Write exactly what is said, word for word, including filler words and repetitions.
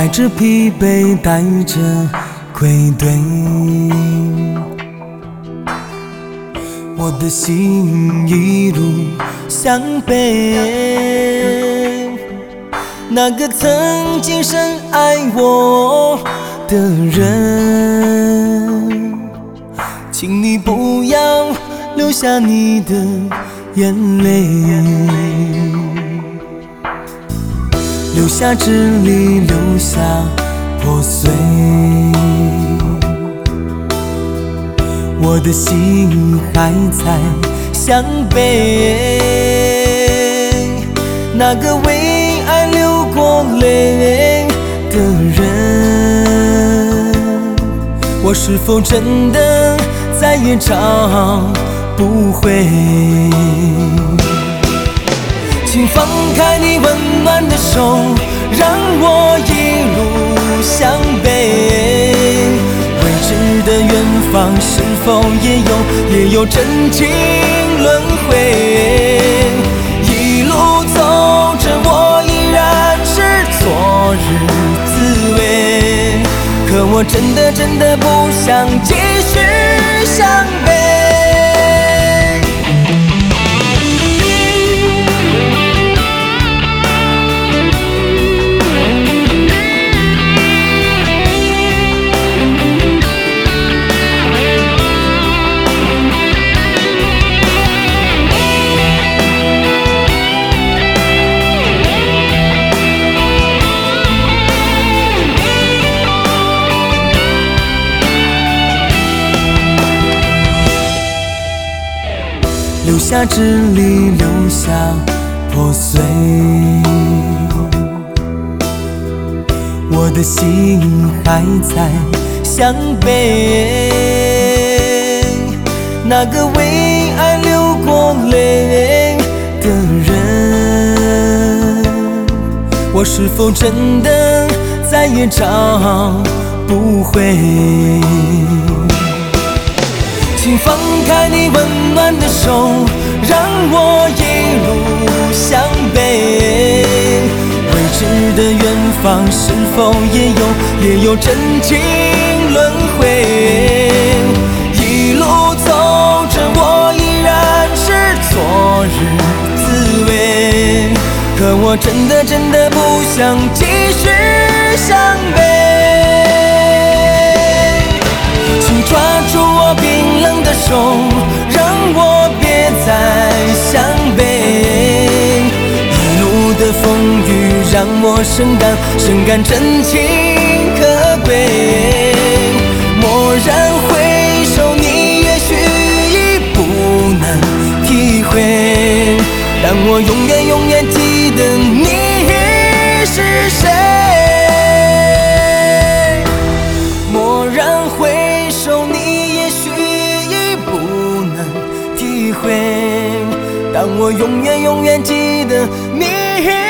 带着疲惫，带着愧对，我的心一路向北。那个曾经深爱我的人，请你不要流下你的眼泪，留下支离，留下破碎。我的心还在向北，那个为爱流过泪的人，我是否真的再也找不回？请放开你温暖的手，让我一路向北。未知的远方是否也有也有真情轮回？一路走着，我依然是昨日滋味。可我真的真的不想继续向北。留下支离，留下破碎。我的心还在向北，那个为爱流过泪的人，我是否真的再也找不回？请放开你温暖的手，让我一路向北。未知的远方是否也有也有真情轮回？一路走着，我依然是昨日滋味。可我真的真的不想继续向北。请抓住我冰冷的手，让我别再向北。一路的风雨让我深感深感真情可贵。蓦然回首，你也许已不能体会，但我永远永远记得你是谁。蓦然回首，你也许已不能体会，但我永远永远记得你。